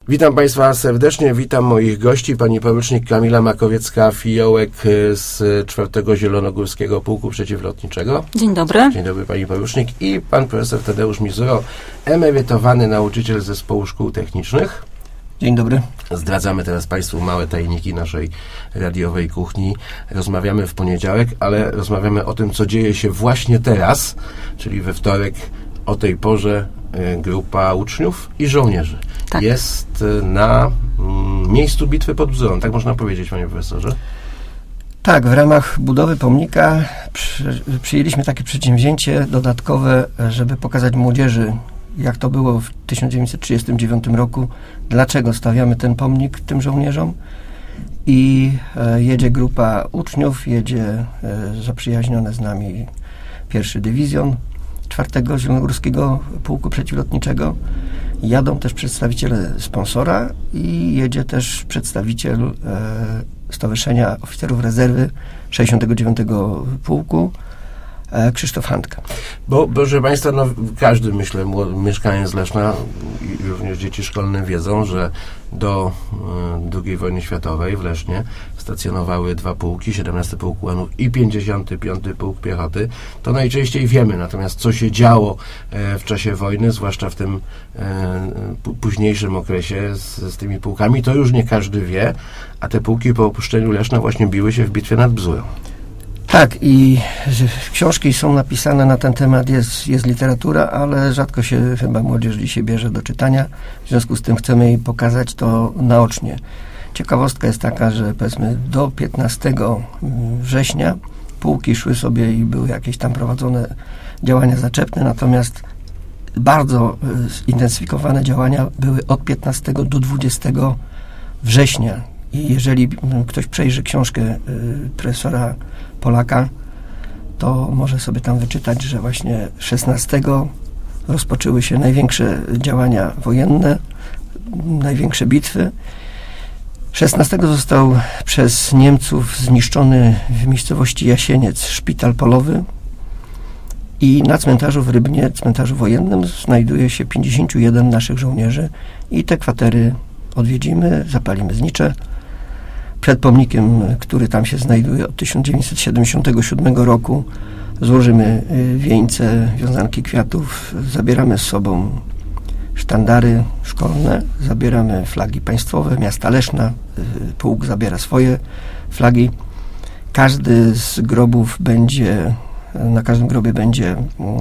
Witam Państwa serdecznie, witam moich gości, pani porucznik Kamila Makowiecka-Fiołek z 4. Zielonogórskiego Pułku Przeciwlotniczego. Dzień dobry. Dzień dobry pani porucznik i pan profesor Tadeusz Mizuro, emerytowany nauczyciel Zespołu Szkół Technicznych. Dzień dobry. Zdradzamy teraz Państwu małe tajniki naszej radiowej kuchni. Rozmawiamy w poniedziałek, ale rozmawiamy o tym, co dzieje się właśnie teraz, czyli we wtorek o tej porze grupa uczniów i żołnierzy jest na miejscu bitwy pod Bzurą. Tak można powiedzieć, panie profesorze? Tak, w ramach budowy pomnika przyjęliśmy takie przedsięwzięcie dodatkowe, żeby pokazać młodzieży, jak to było w 1939 roku, dlaczego stawiamy ten pomnik tym żołnierzom. I jedzie grupa uczniów, jedzie zaprzyjaźniony z nami 1. Dywizjon 4. Zielonogórskiego Pułku Przeciwlotniczego. Jadą też przedstawiciele sponsora i jedzie też przedstawiciel Stowarzyszenia Oficerów Rezerwy 69. Pułku, Krzysztof Handka. Bo, proszę Państwa, każdy, myślę, mieszkaniec Leszna i również dzieci szkolne wiedzą, że do II wojny światowej w Lesznie stacjonowały 2 pułki, 17 Pułk Ułanów i 55 Pułk Piechoty. To najczęściej wiemy, natomiast co się działo w czasie wojny, zwłaszcza w tym późniejszym okresie z tymi pułkami, to już nie każdy wie, a te pułki po opuszczeniu Leszna właśnie biły się w bitwie nad Bzurą. Tak, i książki są napisane na ten temat, jest literatura, ale rzadko się chyba młodzież dzisiaj bierze do czytania. W związku z tym chcemy jej pokazać to naocznie. Ciekawostka jest taka, że powiedzmy do 15 września pułki szły sobie i były jakieś tam prowadzone działania zaczepne, natomiast bardzo zintensyfikowane działania były od 15 do 20 września. I jeżeli ktoś przejrzy książkę profesora Polaka, to może sobie tam wyczytać, że właśnie 16 rozpoczęły się największe działania wojenne, największe bitwy. 16 został przez Niemców zniszczony w miejscowości Jasieniec szpital polowy i na cmentarzu w Rybnie, cmentarzu wojennym, znajduje się 51 naszych żołnierzy i te kwatery odwiedzimy, zapalimy znicze. Przed pomnikiem, który tam się znajduje od 1977 roku, złożymy wieńce, wiązanki kwiatów, zabieramy z sobą sztandary szkolne, zabieramy flagi państwowe, miasta Leszna, pułk zabiera swoje flagi. Każdy z grobów będzie, na każdym grobie będzie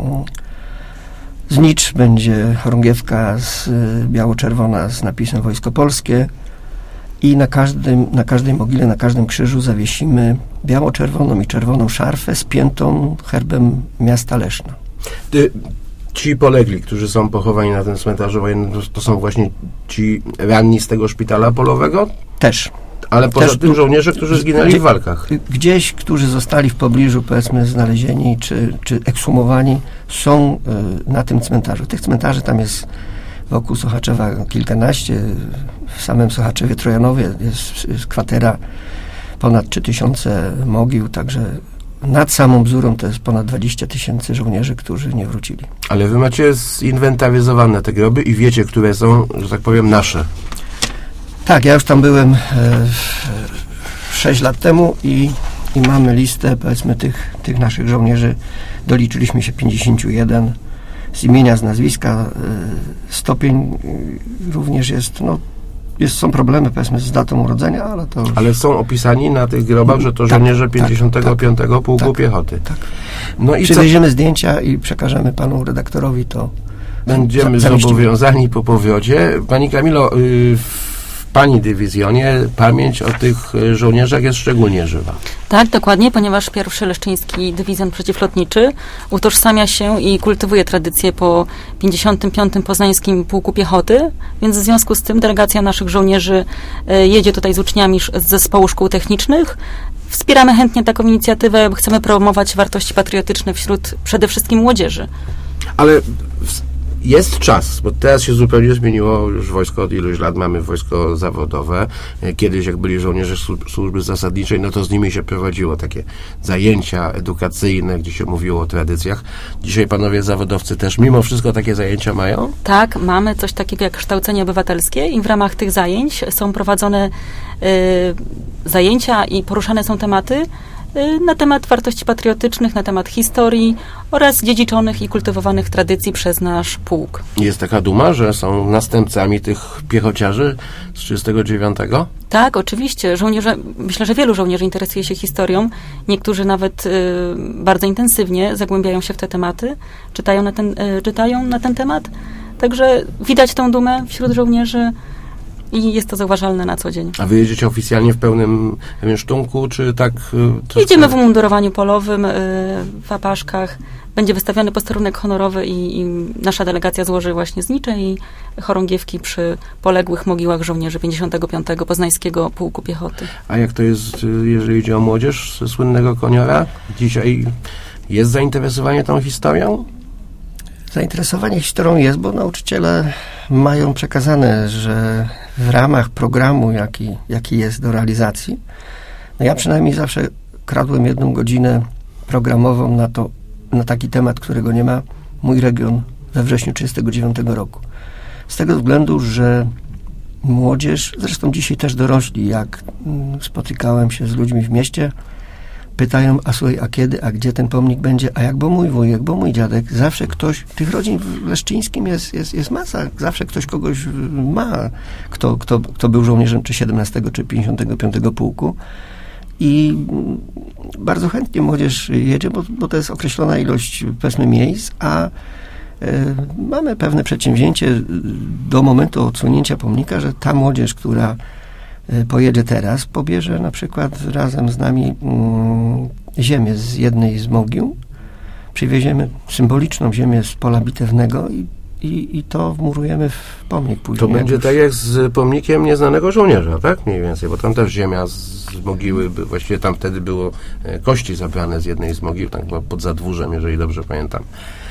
znicz, będzie chorągiewka biało-czerwona z napisem Wojsko Polskie. I na każdej mogile, na każdym krzyżu zawiesimy biało-czerwoną i czerwoną szarfę spiętą herbem miasta Leszna. Ci polegli, którzy są pochowani na tym cmentarzu wojennym, to są właśnie ci ranni z tego szpitala polowego? Też. Ale poza tym żołnierze, którzy zginęli w walkach? Gdzieś, którzy zostali w pobliżu, powiedzmy, znalezieni czy ekshumowani, są na tym cmentarzu. Tych cmentarzy tam jest wokół Sochaczewa kilkanaście. W samym Sochaczewie Trojanowie jest kwatera ponad 3000 mogił, także nad samą Bzurą to jest ponad 20 000 żołnierzy, którzy nie wrócili. Ale wy macie zinwentaryzowane te groby i wiecie, które są, że tak powiem, nasze. Tak, ja już tam byłem 6 lat temu i mamy listę, powiedzmy, tych naszych żołnierzy. Doliczyliśmy się 51 z imienia, z nazwiska. Stopień również jest, są problemy, powiedzmy, z datą urodzenia, ale to... Ale są opisani na tych grobach, że to żołnierze 55 Pułku Piechoty. Tak. No i przywieziemy zdjęcia i przekażemy panu redaktorowi, to będziemy zobowiązani po powrocie. Pani Kamilo, w pani dywizjonie pamięć o tych żołnierzach jest szczególnie żywa. Tak, dokładnie, ponieważ 1. Leszczyński Dywizjon Przeciwlotniczy utożsamia się i kultywuje tradycję po 55. Poznańskim Pułku Piechoty, więc w związku z tym delegacja naszych żołnierzy jedzie tutaj z uczniami z Zespołu Szkół Technicznych. Wspieramy chętnie taką inicjatywę, chcemy promować wartości patriotyczne wśród przede wszystkim młodzieży. Ale Jest czas, bo teraz się zupełnie zmieniło już wojsko, od iluś lat mamy wojsko zawodowe. Kiedyś, jak byli żołnierze służby zasadniczej, no to z nimi się prowadziło takie zajęcia edukacyjne, gdzie się mówiło o tradycjach. Dzisiaj panowie zawodowcy też mimo wszystko takie zajęcia mają? Tak, mamy coś takiego jak kształcenie obywatelskie i w ramach tych zajęć są prowadzone zajęcia i poruszane są tematy na temat wartości patriotycznych, na temat historii oraz dziedziczonych i kultywowanych tradycji przez nasz pułk. Jest taka duma, że są następcami tych piechociarzy z 1939? Tak, oczywiście. Żołnierze, myślę, że wielu żołnierzy interesuje się historią. Niektórzy nawet bardzo intensywnie zagłębiają się w te tematy, czytają na ten temat. Także widać tę dumę wśród żołnierzy i jest to zauważalne na co dzień. A wy jedziecie oficjalnie w pełnym sztunku, czy tak? Jedziemy w umundurowaniu polowym, w apaszkach. Będzie wystawiony posterunek honorowy i nasza delegacja złoży właśnie znicze i chorągiewki przy poległych mogiłach żołnierzy 55. Poznańskiego Pułku Piechoty. A jak to jest, jeżeli idzie o młodzież ze słynnego Koniora? Dzisiaj jest zainteresowanie tą historią? Zainteresowanie historią jest, bo nauczyciele mają przekazane, że w ramach programu, jaki jest do realizacji, no ja przynajmniej zawsze kradłem 1 godzinę programową na taki temat, którego nie ma mój region we wrześniu 1939 roku. Z tego względu, że młodzież, zresztą dzisiaj też dorośli, jak spotykałem się z ludźmi w mieście, pytają, a słuchaj, a kiedy, a gdzie ten pomnik będzie, a jak bo mój wujek, bo mój dziadek, zawsze ktoś, tych rodzin w Leszczyńskim jest masa, zawsze ktoś kogoś ma, kto był żołnierzem czy 17, czy 55 pułku i bardzo chętnie młodzież jedzie, bo to jest określona ilość, powiedzmy, miejsc, a mamy pewne przedsięwzięcie do momentu odsłonięcia pomnika, że ta młodzież, która pojedzie teraz, pobierze na przykład razem z nami ziemię z jednej z mogił, przywieziemy symboliczną ziemię z pola bitewnego i to wmurujemy w pomnik później. To będzie tak jak z pomnikiem nieznanego żołnierza, tak? Mniej więcej, bo tam też ziemia z mogiły, właściwie tam wtedy było kości zabrane z jednej z mogił, tak było pod Zadwórzem, jeżeli dobrze pamiętam.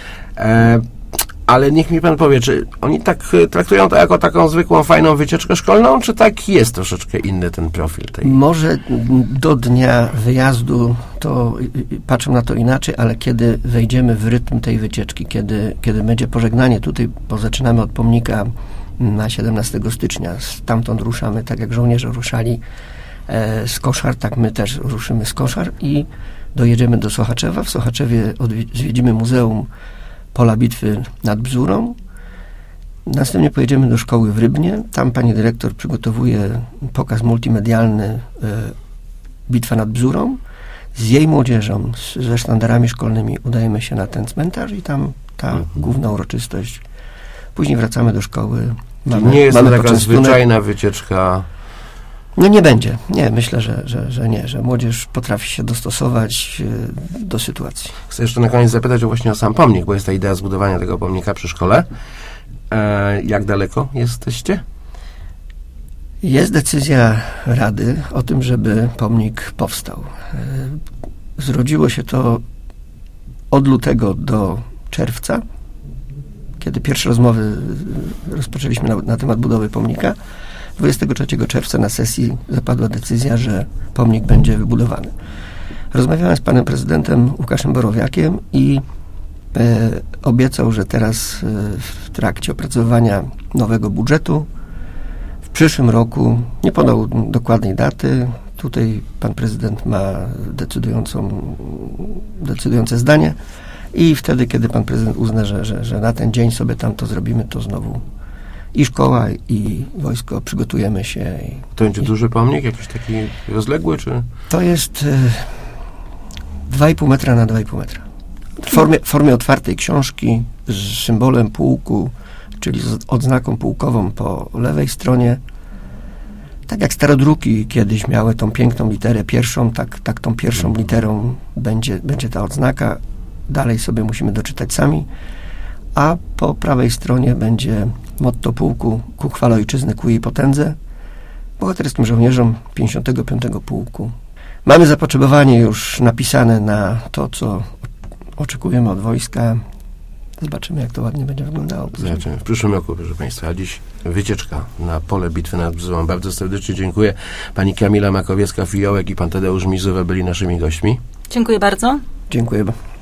Ale niech mi pan powie, czy oni tak traktują to jako taką zwykłą, fajną wycieczkę szkolną, czy tak jest troszeczkę inny ten profil tej? Może do dnia wyjazdu to patrzą na to inaczej, ale kiedy wejdziemy w rytm tej wycieczki, kiedy będzie pożegnanie, tutaj zaczynamy od pomnika na 17 stycznia, stamtąd ruszamy, tak jak żołnierze ruszali z Koszar, tak my też ruszymy z Koszar i dojedziemy do Sochaczewa. W Sochaczewie zwiedzimy Muzeum Pola Bitwy nad Bzurą. Następnie pojedziemy do szkoły w Rybnie. Tam pani dyrektor przygotowuje pokaz multimedialny Bitwa nad Bzurą. Z jej młodzieżą, ze sztandarami szkolnymi udajemy się na ten cmentarz i tam ta główna uroczystość. Później wracamy do szkoły. Nie jest to taka zwyczajna wycieczka? Nie będzie. Nie, myślę, że nie, że młodzież potrafi się dostosować do sytuacji. Chcę jeszcze na koniec zapytać właśnie o sam pomnik, bo jest ta idea zbudowania tego pomnika przy szkole. Jak daleko jesteście? Jest decyzja Rady o tym, żeby pomnik powstał. Zrodziło się to od lutego do czerwca, kiedy pierwsze rozmowy rozpoczęliśmy na temat budowy pomnika. 23 czerwca na sesji zapadła decyzja, że pomnik będzie wybudowany. Rozmawiałem z panem prezydentem Łukaszem Borowiakiem i obiecał, że teraz w trakcie opracowywania nowego budżetu w przyszłym roku, nie podał dokładnej daty, tutaj pan prezydent ma decydujące zdanie i wtedy, kiedy pan prezydent uzna, że na ten dzień sobie tam to zrobimy, to znowu i szkoła, i wojsko przygotujemy się. To będzie duży pomnik? Jakiś taki rozległy, czy? To jest 2,5 metra na 2,5 metra. W formie otwartej książki z symbolem pułku, czyli z odznaką pułkową po lewej stronie. Tak jak starodruki kiedyś miały tą piękną literę pierwszą, tak tą pierwszą literą będzie ta odznaka. Dalej sobie musimy doczytać sami. A po prawej stronie będzie motto pułku: ku chwale ojczyzny, ku jej potędze. Bohaterskim żołnierzom 55. pułku. Mamy zapotrzebowanie już napisane na to, co oczekujemy od wojska. Zobaczymy, jak to ładnie będzie wyglądało. Zobaczymy w przyszłym roku, proszę Państwa. A dziś wycieczka na pole bitwy nad Bzową. Bardzo serdecznie dziękuję. Pani Kamila Makowiecka-Fiołek i pan Tadeusz Mizuwa byli naszymi gośćmi. Dziękuję bardzo. Dziękuję.